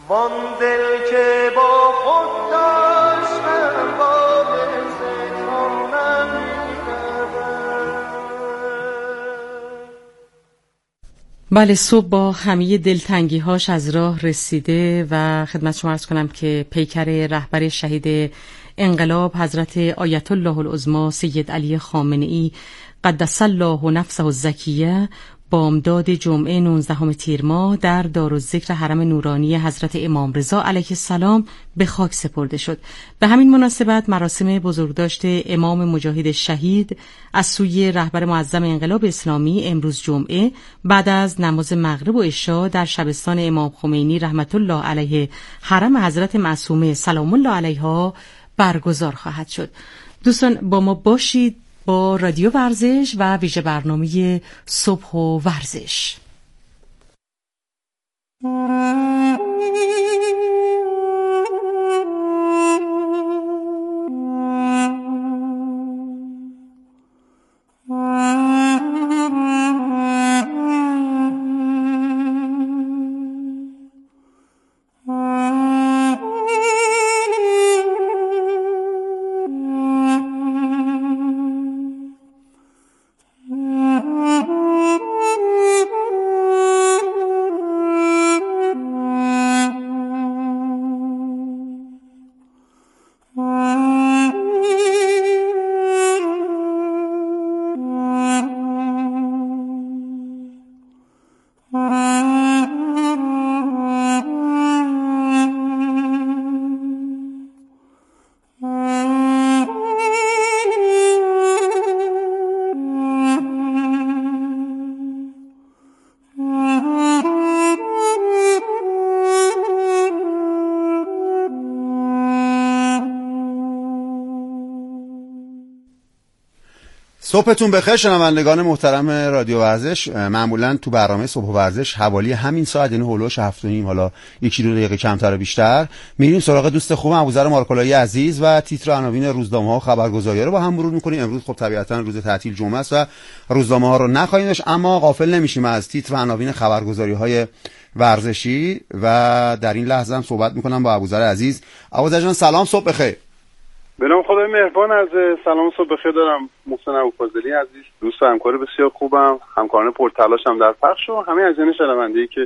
وان دل که با خود داشتم با ستونم بله، صبح با همه دلتنگی‌هاش از راه رسیده و خدمت شما عرض کنم که پیکر رهبر شهید انقلاب حضرت آیت الله العظمی سید علی خامنه‌ای قدس الله نفسه الزکیه بامداد جمعه 19 تیر ماه در دارالذکر حرم نورانی حضرت امام رضا علیه السلام به خاک سپرده شد. به همین مناسبت مراسم بزرگداشت امام مجاهد شهید از سوی رهبر معظم انقلاب اسلامی امروز جمعه بعد از نماز مغرب و عشا در شبستان امام خمینی رحمت الله علیه حرم حضرت معصومه سلام الله علیها برگزار خواهد شد. دوستان با ما باشید با رادیو ورزش و ویژه برنامه صبح و ورزش. صبحتون بخیر شنوندگان محترم رادیو ورزش. معمولا تو برنامه صبح ورزش حوالی همین ساعت، یعنی هولوش 7:30 حالا 1-2 دقیقه کمتر و بیشتر، میریم سراغ دوست خوبم ابوذر مارکولایی عزیز و تیتر عناوین روزنامه‌ها و خبرگزاری‌ها رو با هم مرور می‌کنیم. امروز خب طبیعتاً روز تعطیل جمعه است و روزنامه‌ها رو نخواهیم داشت، اما غافل نمیشیم از تیتر عناوین خبرگزاری‌های ورزشی و در این لحظه هم صحبت می‌کنم با ابوذر عزیز. ابوذر جان سلام، صبح بخیر. به نام خدای مهربان، از سلام صبح بخیر دارم. محسن ابوفاضلی عزیز، دوست و همکار بسیار خوبم، همکاران پرتلاشم در پخش و همه عزیزان شنونده‌ای که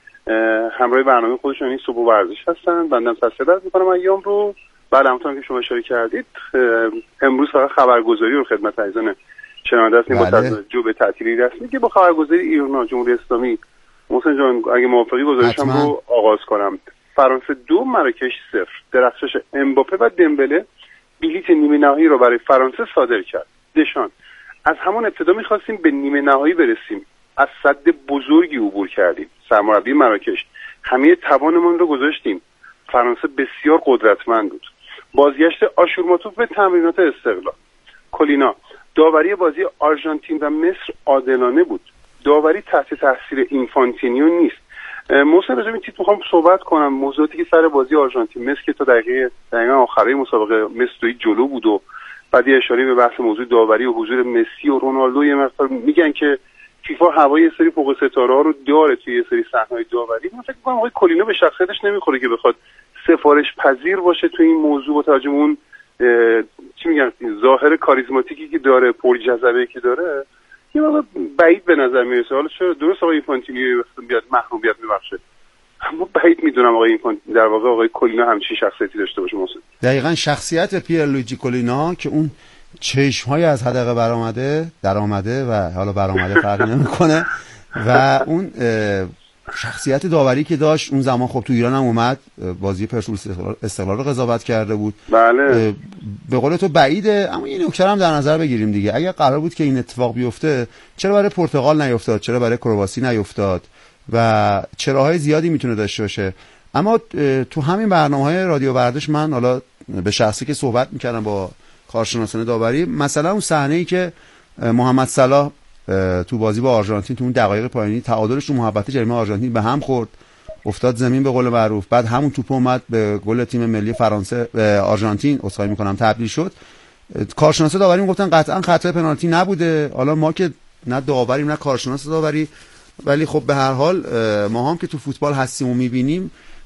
همراه برنامه خودشون این صبح ورزش هستن. بنده تسلیت می‌کنم ایام رو. بعد همونطور که شما اشاره کردید امروز فقط خبرگزاری رو خدمت عزیزان شنونده هستیم با توجه به تعطیلی رسمی که با خبرگزاری ایرنا جمهوری اسلامی. محسن جان اگه موافقی گزارشم رو آغاز کنم. فرانسه 2 مراکش 0. درخشش امباپه و دمبله بلیت نیمه نهایی رو برای فرانسه صادر کرد. دشان از همون ابتدا می‌خواستیم به نیمه نهایی برسیم، از سد بزرگی عبور کردیم. سرمربی مراکش همه توانمون رو گذاشتیم. فرانسه بسیار قدرتمند بود. بازگشت آشورماتوف به تمرینات استقلال. کولینا داوری بازی آرژانتین و مصر عادلانه بود. داوری تحت تاثیر اینفانتینیو نیست. محسن راجع به این تیپ میخوام صحبت کنم. موضوعاتی که سر بازی آرژانتین مصر که تا دقیقه آخری مسابقه مصر جلو بود و بعد اشاره به بحث موضوع داوری و حضور مسی و رونالدو یه مقدار میگن که فیفا هوای یه سری فوق ستاره‌ها رو داره توی یه سری صحنه‌های داوری. من فکر می‌کنم آقای کولینا به شخصیتش نمیخوره که بخواد سفارش پذیر باشه توی این موضوع با توجه به اون چی میگن ظاهر کاریزماتیکی که داره، پرجذبه‌ای که داره. یه واقعا بعید به نظر میرسه. حالا چرا درست آقای اینفانتینیو بیاد محرومیت میبخشه، اما بعید میدونم آقای اینفانتینیو در واقع آقای کولینا همچین شخصیتی داشته باشه. محسن دقیقاً شخصیت پیر لویجی کولینا که اون چشم‌های از حدقه درآمده و حالا برآمده فرقی نمی‌کنه و اون شخصیت داوری که داشت اون زمان خب تو ایران هم اومد بازی پرسپولیس استقلال رو قضاوت کرده بود. بله به قول تو بعیده، اما این نکته هم در نظر بگیریم دیگه. اگر قرار بود که این اتفاق بیفته چرا برای پرتغال نیفتاد، چرا برای کرواسی نیفتاد و چراهای زیادی میتونه داشته باشه. اما تو همین برنامه‌های رادیو ورزش من حالا به شخصی که صحبت میکردم با کارشناسان داوری، مثلا اون صحنه‌ای که محمد صلاح تو بازی با آرژانتین تو اون دقایق پایانی تعادلش تو محوطه جریمه آرژانتین به هم خورد، افتاد زمین به قول معروف، بعد همون توپ اومد به گل تیم ملی فرانسه آرژانتین عذرخواهی میکنم تبدیل شد. کارشناسا داوری میگفتن قطعا خطای پنالتی نبوده. حالا ما که نه داوریم نه کارشناس داوری، ولی خب به هر حال ما هم که تو فوتبال هستیم و میبینیم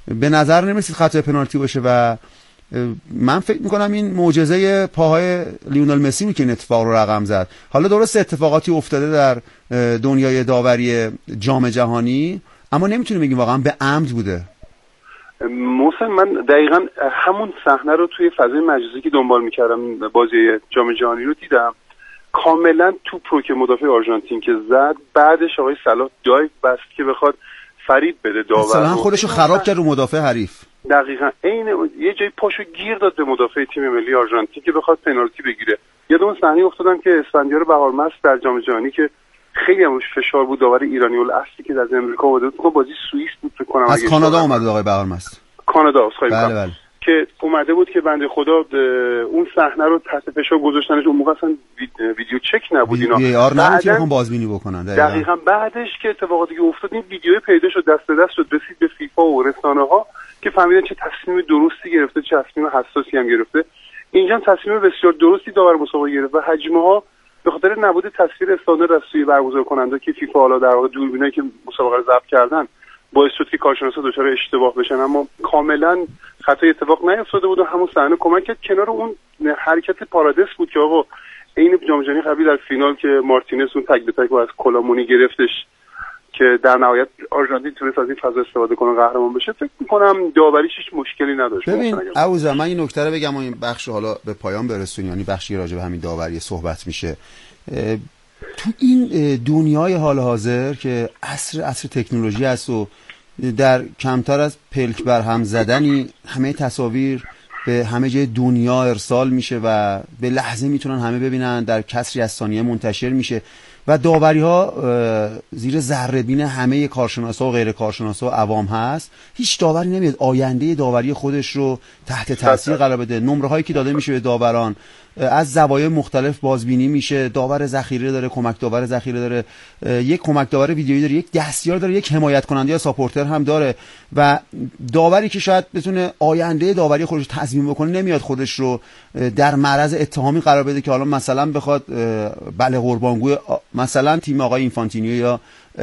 به نظر نمی‌رسید خطای پنالتی باشه و من فکر میکنم این معجزه پاهای لیونل مسی بود که این اتفاق رو رقم زد. حالا درست اتفاقاتی افتاده در دنیای داوری جام جهانی، اما نمیتونیم بگیم واقعا به عمد بوده. محسن، من دقیقاً همون صحنه رو توی فضای مجازی که دنبال میکردم بازی جام جهانی رو دیدم. کاملا توپ رو که مدافع آرژانتین که زد، بعدش آقای صلاح دایو بست که بخواد فریب بده داور، مثلا خودشو خراب کرد رو مدافع حریف. دقیقاً عین یه جای پاشو گیر داد به مدافع تیم ملی آرژانتین که بخواد پنالتی بگیره. یاد اون صحنه افتادم که اسفندیار بهارمست در جام جهانی که خیلی هم روش فشار بود، داور ایرانی الاصلی که از امریکا اومده بود، بازی سوئیس بود فکر کنم، از کانادا اومد آقای بهارمست. کانادا اصخایی بله بله. که اومده بود که بنده خدا اون صحنه رو تحت فشار گذاشتنش. اون موقع اصلا ویدیو چک نبود، اینا وی آر نبود که بخوام بازبینی بکنن. دقیقاً بعدش که اتفاقاتی که افتاد این ویدیو پیدا شد، دست به دست شد، رسید به فیفا و رسانه‌ها که فهمیدن چه تصمیم درستی گرفته، چه تصمیم حساسی هم گرفته. اینجا تصمیم بسیار درستی داور مسابقه گرفت و حجم‌ها به خاطر نبود تصویر استاندارد از سوی برگزار کننده که فیفا حالا در واقع دوربینایی که مسابقه رو ضبط کردن باعث شد که کارشناسا دچار اشتباه بشن، اما کاملا خطای اتفاق نیفتاده بود و همون صحنه کمک کرد. کنار اون حرکت پارادس بود که آقا عین جام جهانی قبلی در فینال که مارتینز اون تک به تک از کلامونی گرفتش که در نهایت آرژانتین تونست از این فضا استفاده کنه قهرمان بشه. فکر می‌کنم داوریش هیچ مشکلی نداشت. ببین عوضا من این نکته رو بگم و این بخش حالا به پایان برسونیم، یعنی بخشی راجع به همین داوری صحبت میشه. تو این دنیای حال حاضر که عصر تکنولوژی است و در کمتر از پلک بر هم زدنی همه تصاویر به همه جای دنیا ارسال میشه و به لحظه میتونن همه ببینن، در کسری از ثانیه منتشر میشه و داوری ها زیر ذره بین همه کارشناسا و غیر کارشناسا و عوام هست. هیچ داوری نمیاد آینده داوری خودش رو تحت تاثیر قرار بده. نمره هایی که داده میشه به داوران از زوایای مختلف بازبینی میشه. داور ذخیره داره، کمک داور ذخیره داره، یک کمک داور ویدیویی داره، یک دستیار داره، یک حمایت کننده یا ساپورتر هم داره و داوری که شاید بتونه آینده داوری خودش تضمین بکنه نمیاد خودش رو در معرض اتهامی قرار بده که حالا مثلا بخواد بله قربانگوی مثلا تیم آقای اینفانتینیو یا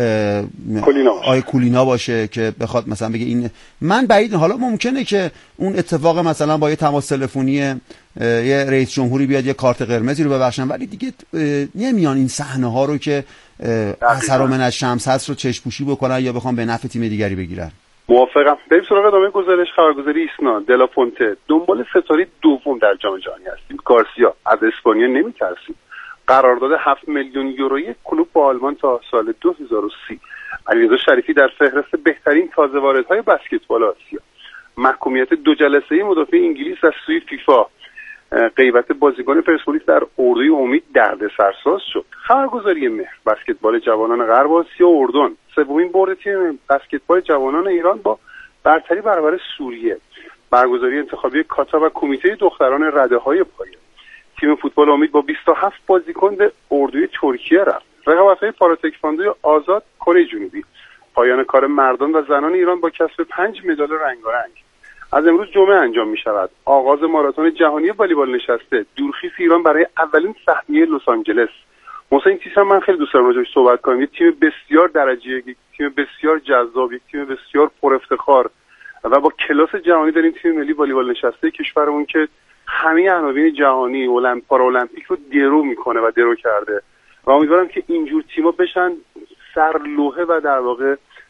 آقای کولینا باشه که بخواد مثلا بگه این من بعید. حالا ممکنه که اون اتفاق مثلا با یه تماس تلفنی یه رئیس جمهوری بیاد یه کارت قرمزی رو ببخشن، ولی دیگه نمیان این صحنه ها رو که اثر من از شمس هست رو چشم‌پوشی بکنن یا بخوام به نفع تیم دیگری بگیرن. موافقم. بریم سراغ ادامه گزارش. خبرگزاری ایسنا دلاپونته دنبال ستاره دوم در جام جهانی هستیم. گارسیا از اسپانیا نمی‌ترسیم. قرارداد 7 میلیون یورویی کلوب با آلمان تا سال 2030. علیرضا شریفی در فهرست بهترین تازه واردهای بسکتبال آسیا. محکومیت 2 جلسه‌ای مدافع انگلیس از سوی فیفا. غیبت بازیکن پرسپولیس در اردوی امید دردسرساز شد. خبرگزاری مهر بسکتبال جوانان غرب آسیا و اردن. سومین برد تیم بسکتبال جوانان ایران با برتری برابر سوریه. برگزاری انتخابی کاتا و کمیته دختران رده‌های پایه. تیم فوتبال امید با 27 بازیکن به اردوی ترکیه رفت. رقابت‌های پاراتکواندوی آزاد کره جنوبی. پایان کار مردان و زنان ایران با کسب 5 مدال رنگارنگ. از امروز جمعه انجام می شود. آغاز ماراتون جهانی والیبال نشسته. دورخیز ایران برای اولین سهمیه لس آنجلس. محسن تیسم من خیلی دوست دارم راجعش صحبت کنم. یک تیم بسیار درجه یک، تیم بسیار جذاب، یک تیم بسیار پر افتخار و با کلاس جهانی داریم تیم ملی والیبال نشسته کشورمون که همه عناوین جهانی پارالمپیک رو درو میکنه و درو کرده و امیدوارم که اینجور تیم‌ها بشن سرلوحه و در واقع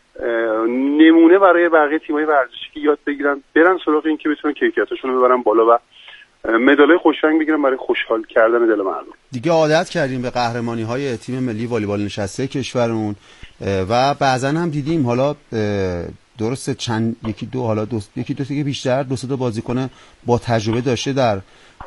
نمونه برای بقیه تیم‌های ورزشی که یاد بگیرن، برن سراغ این که بتونن کیفیتشون رو ببرن بالا و مدال‌های خوشرنگ بگیرن برای خوشحال کردن دل مردم. دیگه عادت کردیم به قهرمانی‌های تیم ملی والیبال نشسته کشورمون و بعضا هم دیدیم حالا درسته چند یکی دو که بیشتر دو سه تا بازیکن با تجربه داشته در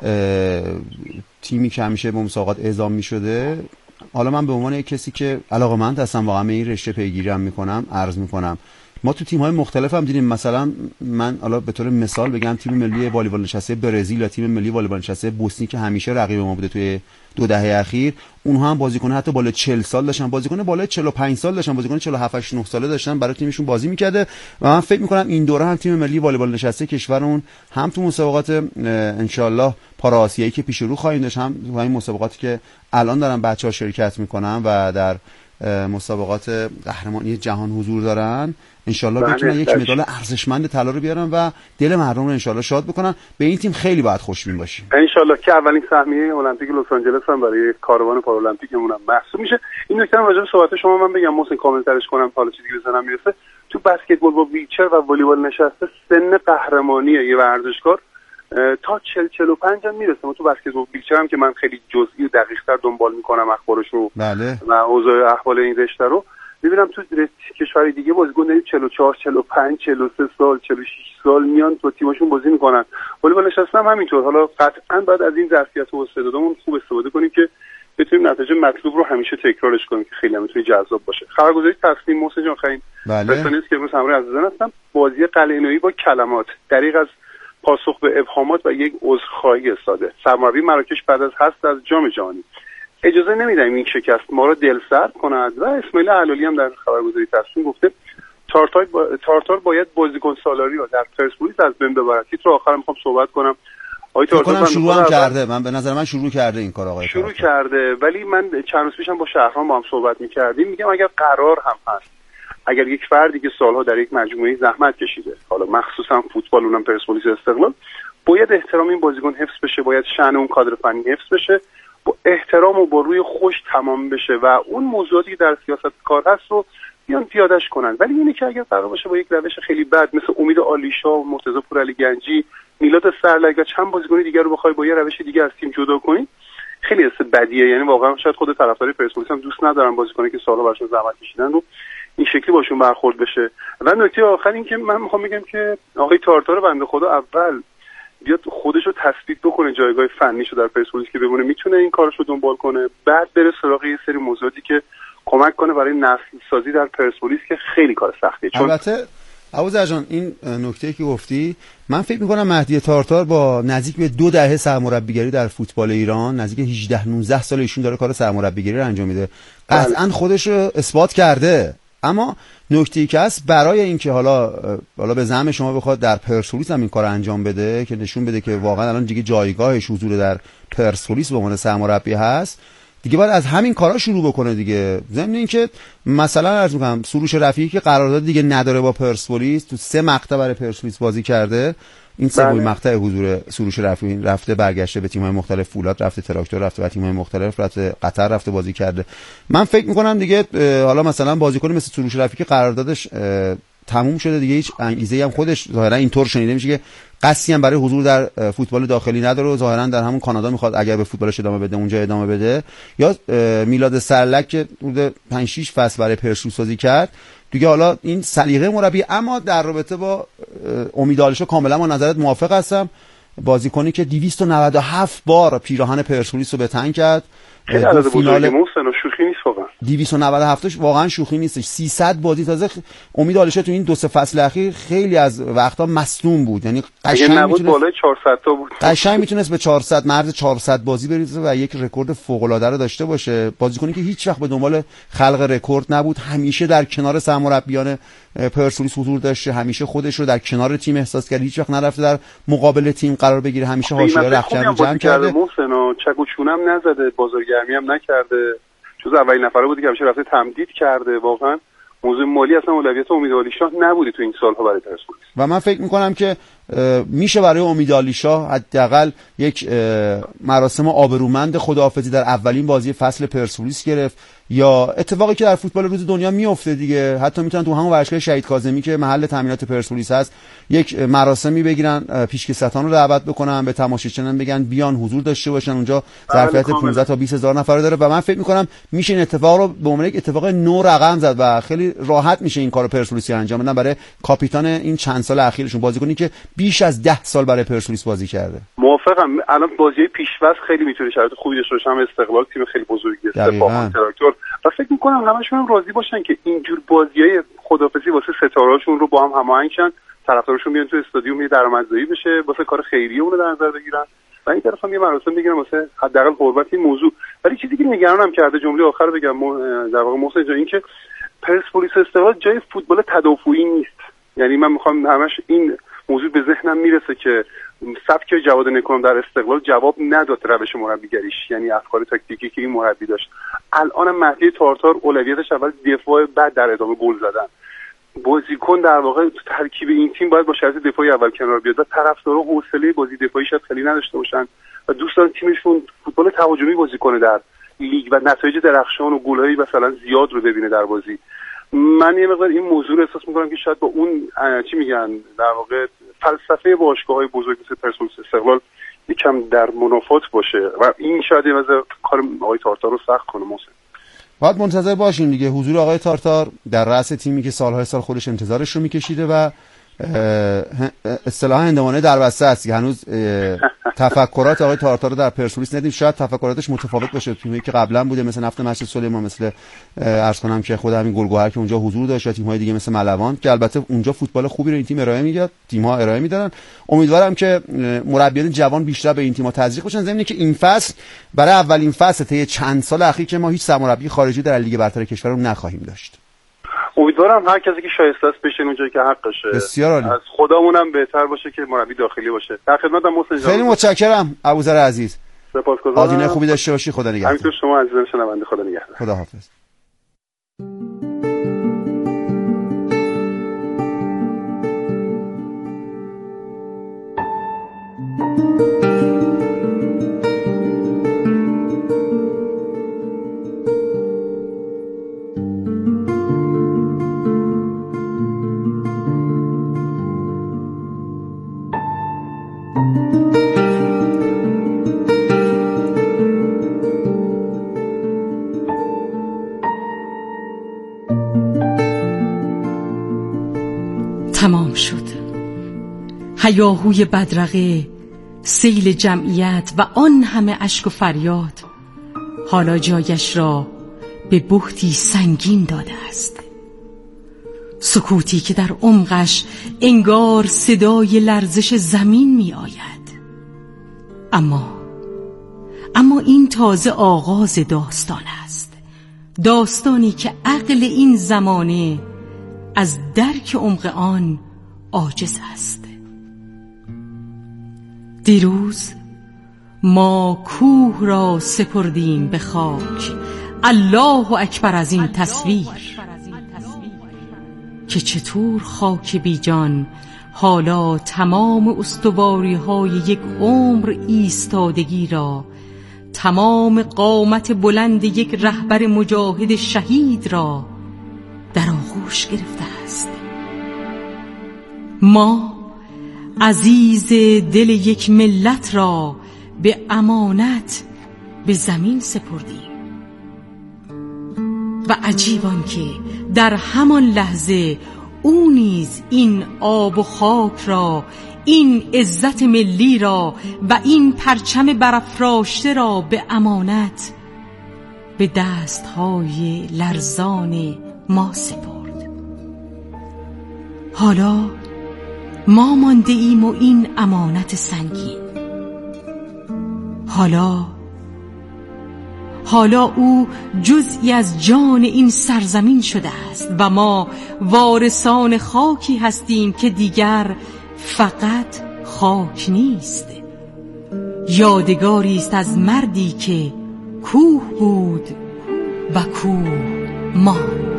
تیمی که همیشه به مسابقات اعزام می‌شده. حالا من به عنوان یک کسی که علاقه‌مند هستم واقعا به این رشته پیگیری هم می‌کنم عرض می‌کنم ما تو تیم‌های مختلف هم دیدیم. مثلا من حالا به طور مثال بگم تیم ملی والیبال نشسته برزیل یا تیم ملی والیبال نشسته بوسنی که همیشه رقیب ما بوده توی 2 دهه اخیر، اونها هم بازیکن حتی بالای 40 سال داشتن، بازیکن بالای 45 سال داشتن، بازیکن 47 9 ساله داشتن برای تیمشون بازی می‌کرده و من فکر می‌کنم این دوره هم تیم ملی والیبال نشسته کشورمون هم تو مسابقات ان شاءالله پارا آسیایی که پیش رو خواهیم داشت، هم تو این مسابقاتی که الان دارن بچه‌ها شرکت می‌کنن و در مسابقات قهرمانی جهان حضور دارن انشالله بتونن یک مدال ارزشمند طلا رو بیارن و دل مردم رو انشالله شاد بکنن. به این تیم خیلی باید خوشبین باشیم انشالله که اولین سهمیه المپیک لس آنجلس هم برای کاروان پارالمپیکمون هم محسوب میشه. این نکته راجع به صحبت شما من بگم محسن کامل ترش کنم حالا چیزی که بزنم میرسه. تو بسکتبال با ویلچر و والیبال نشسته سن قهرمانی یه ورزشکار تا 40-45 هم میرسه. ما تو بسکتبال ویلچر هم که من خیلی جزئی و دقیق‌تر دنبال میکنم اخبارش رو بله. و اوضاع احوال این رشته رو میبینم تو کشور دیگه بازیکن داریم 44 45 43 سال 46 سال میان تو تیمشون بازی میکنن. والیبال نشسته هم همینطور. حالا قطعا باید از این ظرفیت و استعدادمون خوب استفاده کنیم که بتونیم نتیجه مطلوب رو همیشه تکرارش کنیم که خیلی میتونه جذاب باشه. خبرگزاری تصمیم محسن جان خیلی رسانه‌ای که امروز همراه عزیزان هستم بازی قلعه‌نویی با کلمات دریغ از پاسخ به ابهامات و یک عذرخواهی ساده. سرمربی مراکش بعد از حذف از جام جهانی اجازه نمیدیم این شکست ما رو دلسرد کند و اسماعیل علولی هم در خبرگزاری تصمیم گفته تارتار باید بازیکن سالاری رو در پرسپولیس از بین ببرد. تیتر آخر میخوام صحبت کنم. آقای تارتار شروع هم کرده. من به نظر من شروع کرده این کار آقای شروع کرده ولی من چند روز پیشم با شهرام با هم صحبت می‌کردیم. میگم اگر قرار هم هست اگر یک فردی که سالها در یک مجموعه زحمت کشیده حالا مخصوصا فوتبال اونم پرسپولیس استقلال باید احترام این بازیکن حفظ بشه باید شأن اون کادر فنی حفظ بشه با احترام و با روی خوش تمام بشه و اون موضوعاتی که در سیاست کار هست رو بیان پیاده‌اش کنن. ولی اینه که اگر قرار باشه با یک روش خیلی بد مثل امید آلیشا و مرتضی پورعلی گنجی میلاد سرلک و چند بازیکن دیگر رو بخوای با یه روش دیگه از تیم جدا کنی خیلی حس بدیه. یعنی واقعا شاید خود طرفدار پرسپولیس هم دوست ندارن بازیکنی که سال‌ها براشون زحمت کشیدن رو این شکلی باشون برخورد بشه. و نکته آخر این که من میخوام بگم که آقای تارتار بنده خدا اول بیاد خودش رو تثبیت بکنه جایگاه فنیشو در پرسپولیس که بمونه میتونه این کارشو دنبال کنه بعد بره سراغ یه سری موضوعاتی که کمک کنه برای نسل سازی در پرسپولیس که خیلی کار سختیه. چون البته ابوذر جان این نکته که گفتی من فکر میکنم مهدی تارتار با نزدیک به 2 دهه سرمربیگری در فوتبال ایران نزدیک 18-19 سال ایشون داره کار سرمربیگری رو انجام میده قطعا خودش رو اثبات کرده. اما نکته‌ای که هست برای اینکه حالا به زعم شما بخواد در پرسپولیس هم این کار انجام بده که نشون بده که واقعا الان دیگه جایگاهش حضور در پرسپولیس به عنوان سرمربی هست دیگه باید از همین کارا شروع بکنه دیگه. ضمن اینکه مثلا عرض می‌کنم سروش رفیعی که قرارداد دیگه نداره با پرسپولیس تو 3 مقطع برای پرسپولیس بازی کرده این سومین مقطع حضور سروش رفیعی رفته برگشته به تیم‌های مختلف فولاد رفته تراکتور رفته و تیم‌های مختلف رفته قطر رفته بازی کرده. من فکر می‌کنم دیگه حالا مثلا بازیکن مثل سروش رفیعی که قراردادش تموم شده دیگه هیچ انگیزه‌ای هم خودش ظاهرا اینطور شنیده میشه که قصدی هم برای حضور در فوتبال داخلی نداره و ظاهرا در همون کانادا میخواد اگر به فوتبالش ادامه بده اونجا ادامه بده. یا میلاد سرلک که حدود 5-6 فصل برای پرسپولیس بازی کرد دیگه حالا این سلیقه مربی. اما در رابطه با امید آلیشا کاملا با نظرت موافق هستم. بازیکنی که 297 بار پیراهن پرسپولیس رو به تن کرد خیلی عدد بزرگی محسن و شوخی نیست واقعا 297 واقعا شوخی نیستش. 300 بازی تازه امید آلیشا تو این 2-3 فصل اخیر خیلی از وقتا مصدوم بود. یعنی قشنگ نبود بالای 400 تا بود قشنگ میتونست به 400 مرز 400 بازی بریزه و یک رکورد فوق العاده رو داشته باشه. بازیکنی که هیچ وقت به دنبال خلق رکورد نبود همیشه در کنار سرمربیان پرسپولیس حضور داشته همیشه خودش رو در کنار تیم احساس کرد هیچ وقت نرفته در مقابل تیم قرار بگیره همیشه حاشیه رخکن جمع کرده محسن و چک و چونم نزده بازارگرمی هم نکرده جز اولین نفره بودی که همیشه رفته تمدید کرده. واقعا موضوع مالی اصلا اولویت امید آلیشا نبوده تو این سالها برای پرسپولیس و من فکر میکنم که میشه برای امید آلیشا حداقل یک مراسم آبرومند خداحافظی در اولین بازی فصل پرسپولیس گرفت یا اتفاقی که در فوتبال روز دنیا میفته دیگه. حتی میتونن تو همون ورزشگاه شهید کاظمی که محل تامینات پرسپولیس هست یک مراسمی بگیرن پیشکسوتان رو دعوت بکنن به تماشاچیان بگن بیان حضور داشته باشن اونجا ظرفیت 15 تا 20000 نفر داره و من فکر میکنم میشه این اتفاق رو به عنوان یک اتفاق نو رقم زد و خیلی راحت میشه این کارو پرسپولیس انجام بدن برای کاپیتان این چند سال اخیرشون بازیکنی که بیش از 10 سال برای پرسپولیس بازی کرده. موافقم. الان بازی پیش‌وسط خیلی میتونه شرایط خوبی داشته باشه. هم استقلال تیم خیلی بزرگیه استقلال تراکتور و فکر میکنم همشون هم راضی باشن که اینجور بازیای خدافظی واسه ستارهاشون رو با هم هماهنگ شن طرفدارشون بیان تو استادیوم یه درآمدزایی بشه واسه کار خیریه اون رو در نظر بگیرن و این طرف هم یه مراسم بگیرن واسه حداقل حرمت این موضوع. ولی چیزی که نگرانم کرده جمله آخر رو بگم در واقع محسن جان این که پرسپولیس استقلال جای فوتبال تدافعی نیست. یعنی من میخوام همش این موضوع به ذهنم میرسه که سبک جواد نکونام در استقلال جواب نداد روش مربیگریش، یعنی افکار تاکتیکی که این مربی داشت. الانم مهدی تارتار اولویتش اول دفاع، بعد در ادامه گل زدن. بازیکن در واقع تو ترکیب این تیم باید با شرط دفاعی اول کنار بیاد و طرفدارا حوصله بازی دفاعی شاید خیلی نداشته باشن و دوست دارن تیمشون فوتبال تهاجمی بازی کنه در لیگ و نتایج درخشان و گل‌های مثلا زیاد رو ببینه در بازی. من یه مقدار این موضوع رو احساس می‌کنم که شاید با اون چی میگن در واقع فلسفه باشگاه‌های بزرگ مثل پرسپولیس استقلال یکم در منافات باشه و این شاید یه واسه کار آقای تارتار رو سخت کنه. محسن باید منتظر باشیم دیگه حضور آقای تارتار در رأس تیمی که سالهای سال خودش انتظارش رو میکشیده و اصطلاحاً هندوانه در بسته است که هنوز تفکرات آقای تارتار رو در پرسپولیس ندیدیم. شاید تفکراتش متفاوت باشه. تیمی که قبلا بوده مثل نفت مشت سلیمان، مثل عرض کنم که خود همین گلگهر که اونجا حضور داشت، یا تیم‌های دیگه مثل ملوان که البته اونجا فوتبال خوبی رو این تیم ارائه میداد، تیم‌ها ارائه میدادن. امیدوارم که مربیان جوان بیشتر به این تیم‌ها تزریق بشن، ضمن که این فصل برای اولین فصل طی چند سال اخیر که ما هیچ سرمربی خارجی در لیگ برتر کشور رو نخواهیم داشت. امیدوارم هر کسی که شایسته است بشه اونجایی که حقشه. بسیار عالی. از خودمونم بهتر باشه که مربی داخلی باشه. در خدمتم محسن جان. خیلی متشکرم ابوذر عزیز. سپاسگزارم. آدینه خوبی داشته باشی. خدا نگهدار. همینطور شما عزیزان شنونده، خدا نگهدار. خدا حافظ. تمام شد. هیاهوی بدرقه، سیل جمعیت و آن همه اشک و فریاد حالا جایش را به بهتی سنگین داده است. سکوتی که در عمقش انگار صدای لرزش زمین می آید. اما این تازه آغاز داستان است، داستانی که عقل این زمانه از درک عمق آن عاجز است. دیروز ما کوه را سپردیم به خاک، الله اکبر از این تصویر که چطور خاک بیجان حالا تمام استواری‌های یک عمر ایستادگی را، تمام قامت بلند یک رهبر مجاهد شهید را در آغوش گرفته است. ما عزیز دل یک ملت را به امانت به زمین سپردیم و عجیبان که در همان لحظه او نیز این آب و خاک را، این عزت ملی را و این پرچم برافراشته را به امانت به دستهای لرزان ما سپرد. حالا ما مانده ایم و این امانت سنگین. حالا او جزئی از جان این سرزمین شده است و ما وارثان خاکی هستیم که دیگر فقط خاک نیست، یادگاری است از مردی که کوه بود و کوه ماند.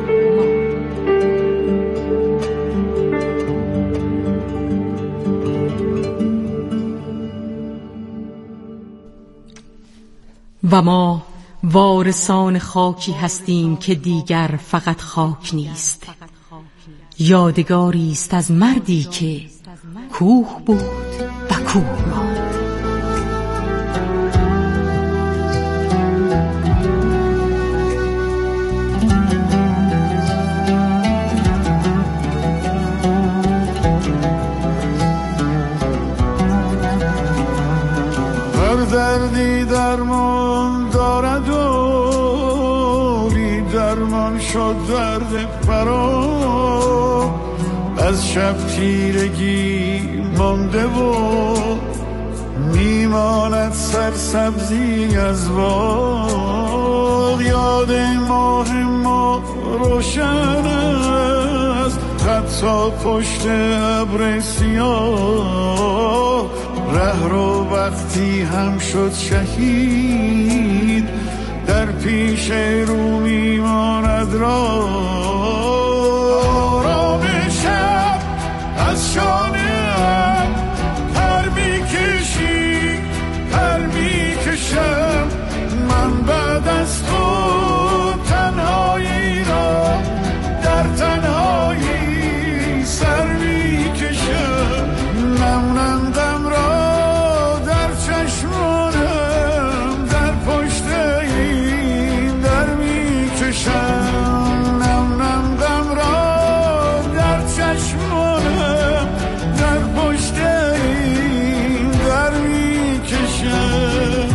و ما وارثان خاکی هستیم که دیگر فقط خاک نیست، یادگاری است از مردی که کوه بود و کوه ماند. دردی درمان دارد و بی درمان شد درد فرا، از شب تیرگی مانده و میماند سرسبزی از باغ. یاد ماه ما روشن است، خط تا پشت ابر سیاه، ره رو وقتی هم شد شهید، در پیش رو میماند راه به شب از شانه پر میکشی پر میکشم، من بعد از تو تنهایی را در تنهایی سر میکشم، نمونم غم را در چشمانم در پشت این در میکشم، نمونم غم را در چشمانم در پشت این در میکشم.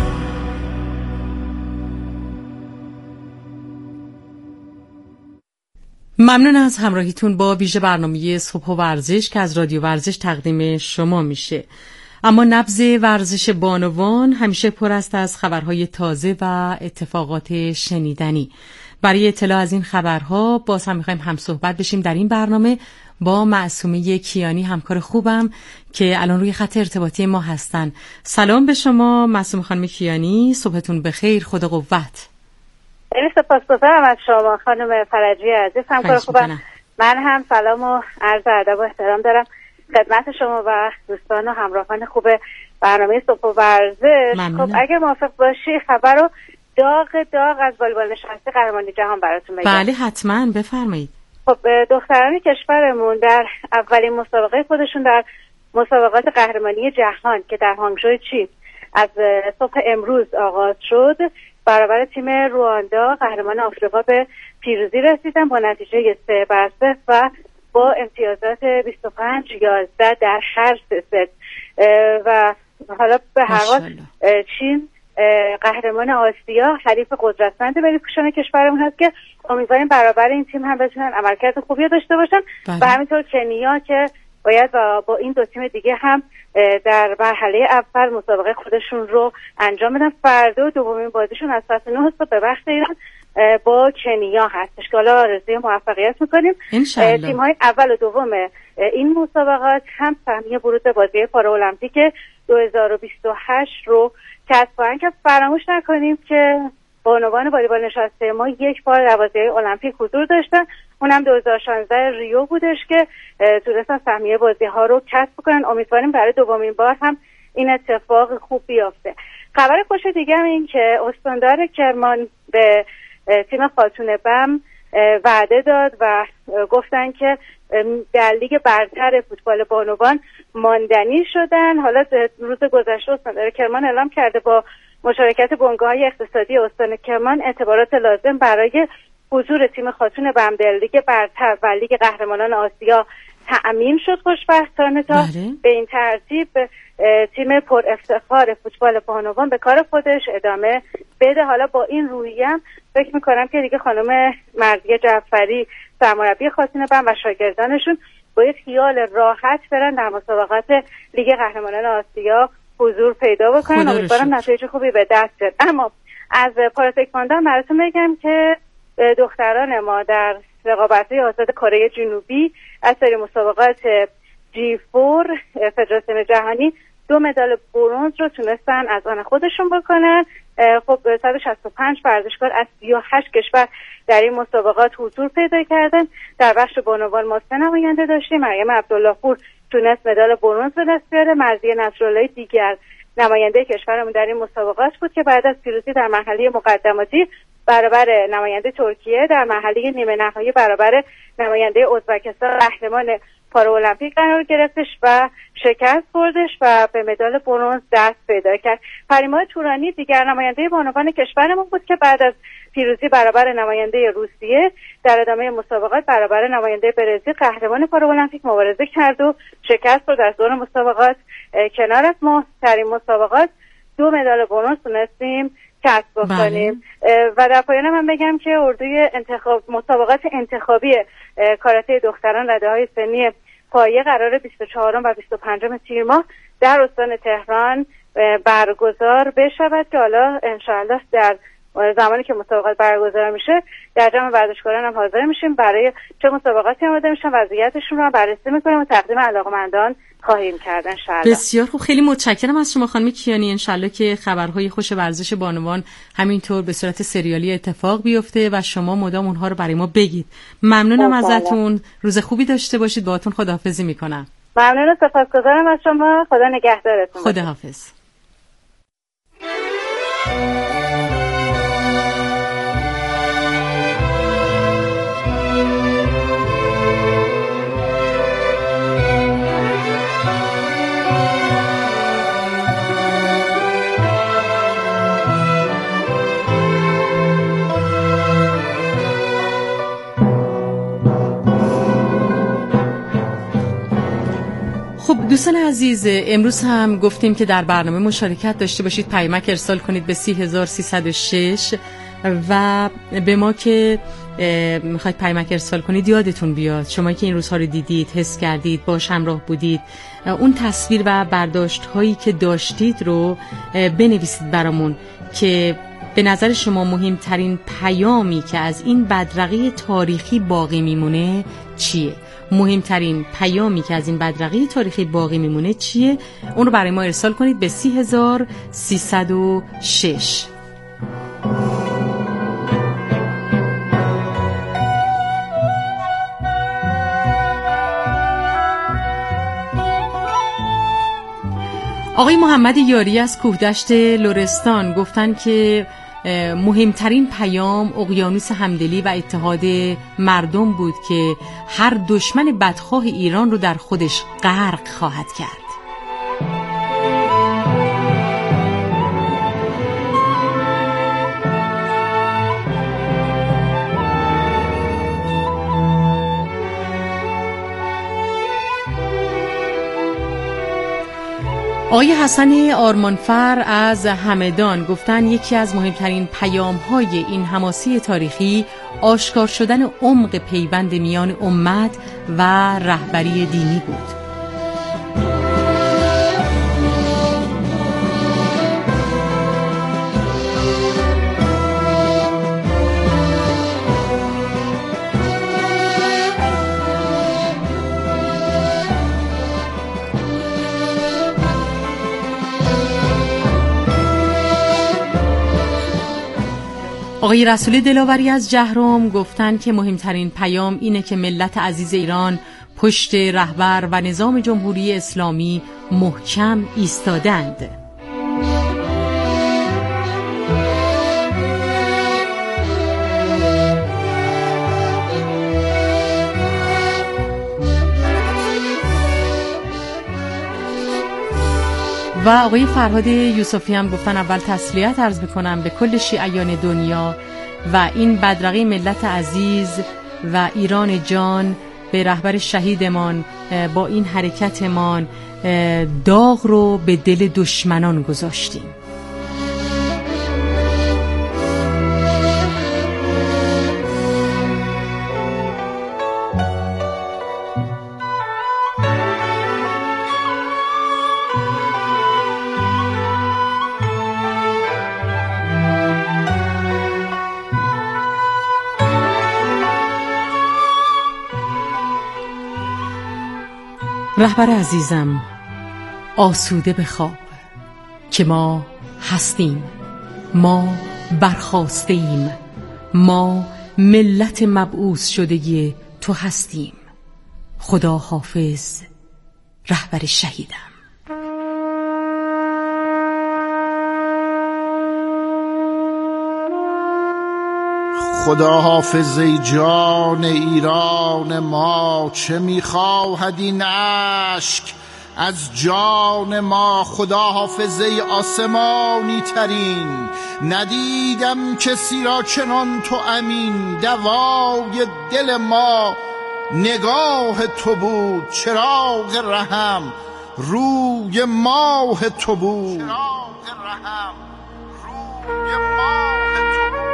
ممنون از همراهیتون با ویژه برنامه صبح و ورزش که از رادیو ورزش تقدیم شما میشه. اما نبض ورزش بانوان همیشه پر است از خبرهای تازه و اتفاقات شنیدنی. برای اطلاع از این خبرها باز هم میخوایم هم صحبت بشیم در این برنامه با معصومه کیانی، همکار خوبم که الان روی خط ارتباطی ما هستن. سلام به شما معصومه خانم کیانی، صبحتون بخیر، خدا قوت. سپاسگزارم از شما خانم فرجی عزیز، همکار خوبم. من هم سلام و عرض ادب و احترام دارم خدمت شما و دوستان و همراهان خوب برنامه صبح و ورزش. خب اگر موافق باشی خبر رو داغ از والیبال نشسته قهرمانی جهان براتون بگم. بله حتما بفرمایید. خب دختران کشورمون در اولین مسابقه خودشون در مسابقات قهرمانی جهان که در هانگژو چین از صبح امروز آغاز شد، برابر تیم رواندا قهرمان آفریقا به پیروزی رسیدن با نتیجه 3-0 و با امتیازات 25-11 در هر سه ست. و حالا به هر حال چین قهرمان آسیا، حریف قدرتمند بریپوشان کشورمون هست که امیدواریم برابر این تیم هم بتونن عملکرد خوبی داشته باشن. و همینطور کنیا که باید با این دو تیم دیگه هم در مرحله اول مسابقه خودشون رو انجام بدن. فردا دومین بازیشون از ساعت 9 صبح به وقت ایران با کنیا هستش که حالا آرزوی موفقیت میکنیم. تیم‌های اول و دوم این مسابقات هم سهمیه ورود به بازی پارالمپیک 2028 رو کسب خواهند کرد. فراموش نکنیم که بانوان والیبال نشسته ما یک بار در بازی المپیک حضور داشتن، اونم 2016 ریو بودش که تونستن سهمیه بازی ها رو کسب کنن. امیدواریم برای دومین بار هم این اتفاق خوب بیفته. خبر خوش دیگه هم این که استاندار کرمان به تیم خاتون بم وعده داد و گفتن که در لیگ برتر فوتبال بانوان ماندنی شدن. حالا روز گذشته استاندار کرمان اعلام کرده با مشارکت بنگاه‌های اقتصادی استان کرمان اعتبارات لازم برای حضور تیم خاتون بم در لیگ برتر و لیگ قهرمانان آسیا تأمین شد خوشبختانه تا به این ترتیب تیم پر افتخار فوتبال بانوان به کار خودش ادامه بده. حالا با این رویه فکر میکنم که دیگه خانم مرضیه جعفری سرمربی خاتون بم و شاگردانشون با یک خیال راحت برن در مسابقات لیگ قهرمانان آسیا حضور پیدا بکنن. امیدوارم نتایج خوبی به دست بیاد. اما از پاراتکواندو براتون بگم که دختران ما در رقابت‌های آزاد کره جنوبی از سری مسابقات G4 فدراسیون جهانی 2 مدال برنز رو تونستن از آن خودشون بکنن. خب 165 ورزشکار از 38 کشور در این مسابقات حضور پیدا کردن. در بخش بانوان ما 3 نماینده داشتیم. مریم عبدالله پور تونست مدال برنز به دست بیاره. مرضیه نصراللهی دیگر نماینده کشورمون در این مسابقات بود که بعد از پیروزی در مرحله مقدماتی برابر نماینده ترکیه، در مرحله نیمه نهایی برابر نماینده ازبکستان قهرمان پارالمپیک قرار گرفتش و شکست خوردش و به مدال برنز دست پیدا کرد. پریما تورانی دیگر نماینده بانوان کشورمون بود که بعد از پیروزی برابر نماینده روسیه در ادامه مسابقات برابر نماینده برزیل قهرمان پارالمپیک مبارزه کرد و شکست خورد. از دور مسابقات کنار از ما در این مسابقات 2 مدال برنز تونستیم کسب بکنیم. و در پایان من بگم که اردوی مسابقات انتخابی کاراته دختران رده‌های سنی پایه قرار 24 و 25 تیر ماه در استان تهران برگزار بشود که حالا انشاءالله در زمانی که مسابقات برگزار میشه در جمع ورزشکاران هم حاضر میشیم، برای چه مسابقاتی آماده میشن وضعیتشون رو بررسی میکنیم و تقدیم علاقمندان خواهیم کرد ان شاء الله. بسیار خوب، خیلی متشکرم از شما خانم کیانی. ان شاء الله که خبرهای خوش ورزش بانوان همینطور به صورت سریالی اتفاق بیفته و شما مدام اونها رو برای ما بگید. ممنونم ازتون، روز خوبی داشته باشید. باهاتون خداحافظی میکنم. ممنون، سپاسگزارم از شما. خدا نگهدارتون. خداحافظ. خب دوستان عزیز، امروز هم گفتیم که در برنامه مشارکت داشته باشید، پیامک ارسال کنید به 30306 و به ما که میخواید پیامک ارسال کنید یادتون بیاد شما که این روزها رو دیدید، حس کردید، باش همراه بودید، اون تصویر و برداشت هایی که داشتید رو بنویسید برامون که به نظر شما مهمترین پیامی که از این بدرقه تاریخی باقی میمونه چیه؟ مهمترین پیامی که از این بدرقه تاریخی باقی میمونه چیه؟ اون رو برای ما ارسال کنید به 30306. آقای محمد یاری از کوهدشت لرستان گفتن که مهمترین پیام اقیانوس همدلی و اتحاد مردم بود که هر دشمن بدخواه ایران رو در خودش غرق خواهد کرد. آقای حسن آرمانفر از همدان گفتن یکی از مهمترین پیام‌های این حماسی تاریخی آشکار شدن عمق پیوند میان امت و رهبری دینی بود. آقای رسولی دلاوری از جهرم گفتن که مهمترین پیام اینه که ملت عزیز ایران پشت رهبر و نظام جمهوری اسلامی محکم ایستادند. و آقای فرهاد یوسفی هم گفتن اول تسلیت عرض میکنم به کل شیعیان دنیا و این بدرقه ملت عزیز و ایران جان به رهبر شهیدمان با این حرکتمان داغ رو به دل دشمنان گذاشتیم. رهبر عزیزم آسوده به خواب که ما هستیم، ما برخاسته ایم، ما ملت مبعوث شدگی تو هستیم. خدا حافظ رهبر شهیدم. خدا حافظ ای جان ایران ما، چه میخواهد این اشک از جان ما. خدا حافظ ای آسمانی ترین، ندیدم کسی را چنان تو امین. دوای دل ما نگاه تو بود، چراغ رحم روی ماه تو بود. چراغ رحم روی ماه تو بود.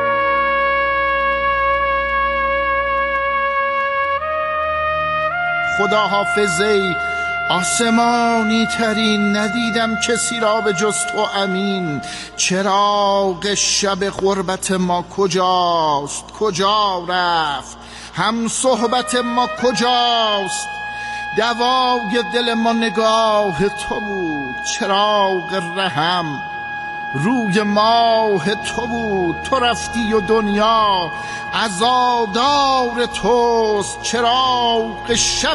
خدا حافظ ای آسمانی ترین ندیدم کسی را به جز تو امین. چراغ شب غربت ما کجاست؟ کجا رفت؟ هم صحبت ما کجاست؟ دوای دل ما نگاه تو بود، چراغ رحم روی ماه تو بود. تو رفتی و دنیا عزادار توست، چراغ شب